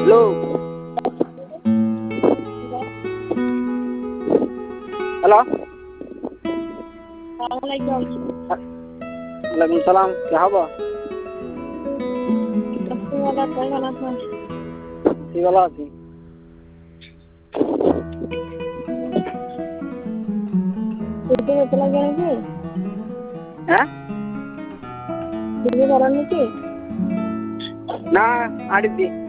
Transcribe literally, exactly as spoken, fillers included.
Hello hello वालेकुम सलाम, क्या हुआ? सी वाला थी चला गया है हैं दिल्ली वाला नहीं ना आड़ी थी